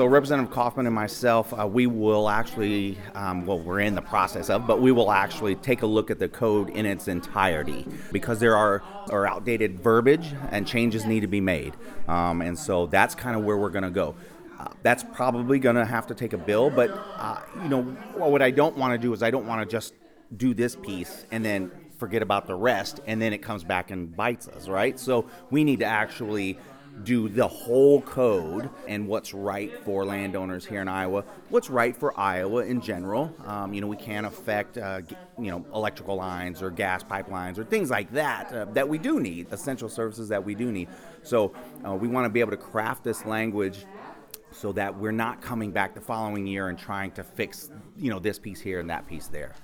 So Representative Kaufman and myself, we will actually, we're in the process of, but we will actually take a look at the code in its entirety because there are outdated verbiage and changes need to be made. And so that's kind of where we're going to go. That's probably going to have to take a bill, but what I don't want to do is I don't want to just do this piece and then forget about the rest, and then it comes back and bites us, right? So we need to actually do the whole code and what's right for landowners here in Iowa, what's right for Iowa in general. We can't affect, electrical lines or gas pipelines or things like that that we do need, essential services that we do need. So we want to be able to craft this language so that we're not coming back the following year and trying to fix, this piece here and that piece there.